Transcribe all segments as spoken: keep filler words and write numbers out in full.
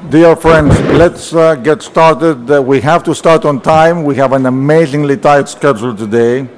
Dear friends, let's uh, get started. Uh, we have to start on time. We have an amazingly tight schedule today.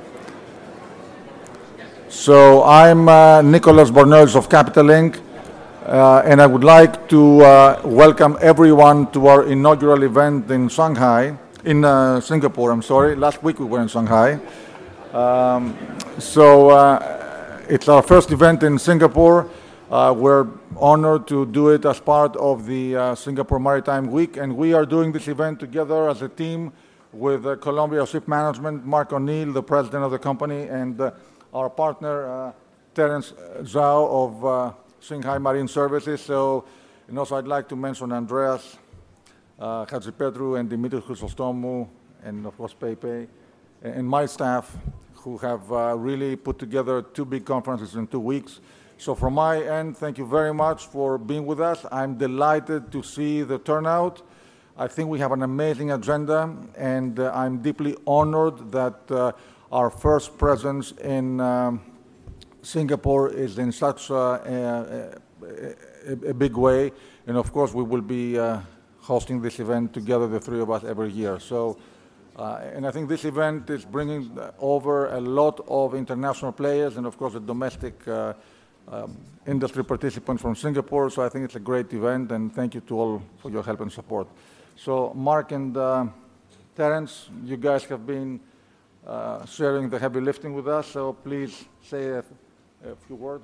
So I'm uh, Nicholas Borneus of Capital Incorporated. Uh, and I would like to uh, welcome everyone to our inaugural event in Shanghai, in uh, Singapore, I'm sorry. Last week we were in Shanghai. Um, so uh, it's our first event in Singapore. Uh, we're honored to do it as part of the uh, Singapore Maritime Week, and we are doing this event together as a team with uh, Columbia Ship Management, Mark O'Neill, the president of the company, and uh, our partner, uh, Terence Zhao of uh, Shanghai Marine Services. So, and also I'd like to mention Andreas uh, Hadjipetru and Dimitri Chrysostomou, and of course Pepe, and my staff, who have uh, really put together two big conferences in two weeks. So from my end, thank you very much for being with us. I'm delighted to see the turnout. I think we have an amazing agenda, and uh, I'm deeply honored that uh, our first presence in um, Singapore is in such uh, a, a, a big way. And of course, we will be uh, hosting this event together, the three of us, every year. So, uh, and I think this event is bringing over a lot of international players and of course the domestic uh, Um, industry participants from Singapore, so I think it's a great event, and thank you to all for your help and support. So Mark and uh, Terence, you guys have been uh, sharing the heavy lifting with us, so please say a, a few words.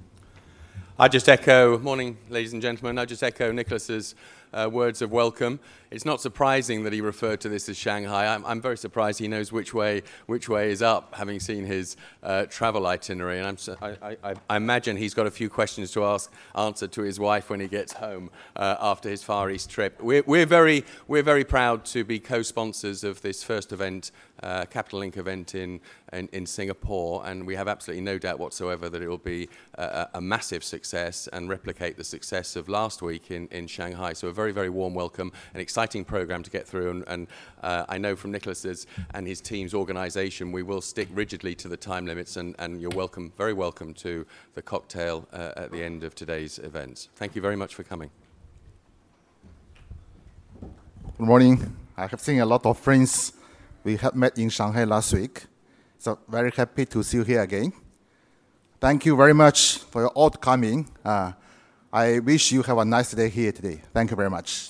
I just echo, morning ladies and gentlemen, I just echo Nicholas's uh, words of welcome. It's not surprising that he referred to this as Shanghai. I'm, I'm very surprised he knows which way which way is up, having seen his uh, travel itinerary. And I'm, I, I, I imagine he's got a few questions to ask, answer to his wife when he gets home uh, after his Far East trip. We're, we're very we're very proud to be co-sponsors of this first event, uh, Capital Incorporated event in, in in Singapore, and we have absolutely no doubt whatsoever that it will be a, a massive success and replicate the success of last week in in Shanghai. So a very very warm welcome, an exciting program to get through, and, and uh, I know from Nicholas's and his team's organisation, we will stick rigidly to the time limits, and, and you're welcome, very welcome to the cocktail uh, at the end of today's events. Thank you very much for coming. Good morning. I have seen a lot of friends we had met in Shanghai last week, so very happy to see you here again. Thank you very much for your all coming. Uh, I wish you have a nice day here today. Thank you very much.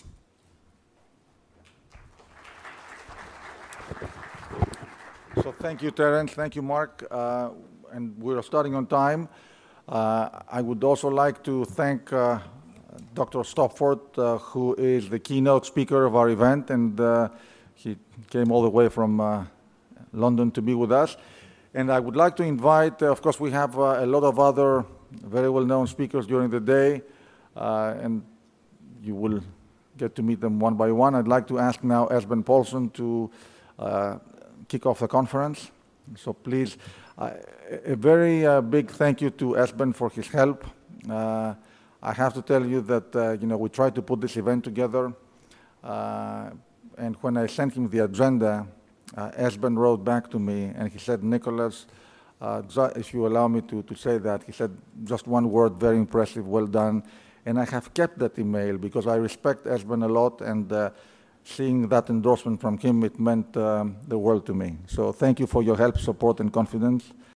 So thank you, Terence. Thank you, Mark. Uh, and we're starting on time. Uh, I would also like to thank uh, Doctor Stopford, uh, who is the keynote speaker of our event, and uh, he came all the way from uh, London to be with us. And I would like to invite, uh, of course, we have uh, a lot of other very well-known speakers during the day, uh, and you will get to meet them one by one. I'd like to ask now Esben Paulsen to uh, kick off the conference. So please, uh, a very uh, big thank you to Esben for his help. Uh, I have to tell you that uh, you know we tried to put this event together, uh, and when I sent him the agenda, uh, Esben wrote back to me and he said, Nicholas, uh, if you allow me to, to say that, he said just one word, very impressive, well done. And I have kept that email because I respect Esben a lot, and uh, seeing that endorsement from him, it meant um, the world to me. So thank you for your help, support, and confidence.